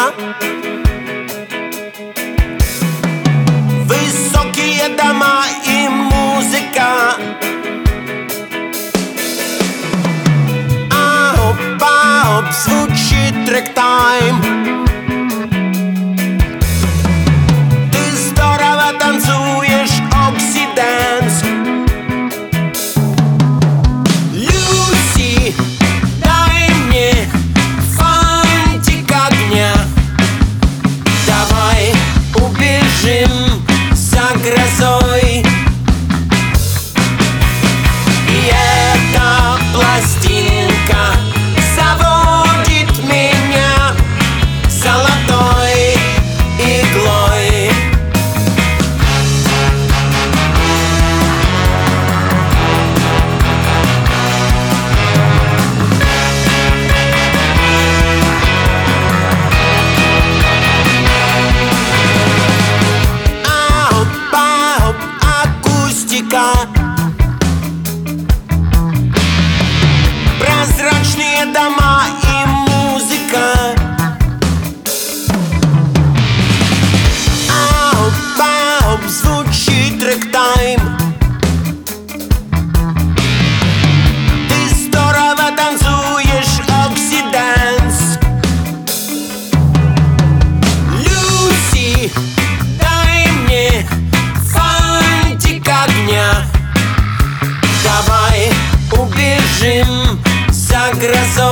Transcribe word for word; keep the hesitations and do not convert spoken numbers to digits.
Высокие дома и музыка. Оп, звучит трек-тайм. Ты здорово танцуешь окси-дэнс. Люси, дай мне фантик огня. Давай убежим за грозой. И эта пластинка заводит меня золотой иглой. Ау-пау, акустика. Прозрачные дома и музыка. Ау-пау, звучит трек-тайм. Ты здорово танцуешь окси-дэнс. Люси, дай мне фантик огня. Давай убежим за грозой.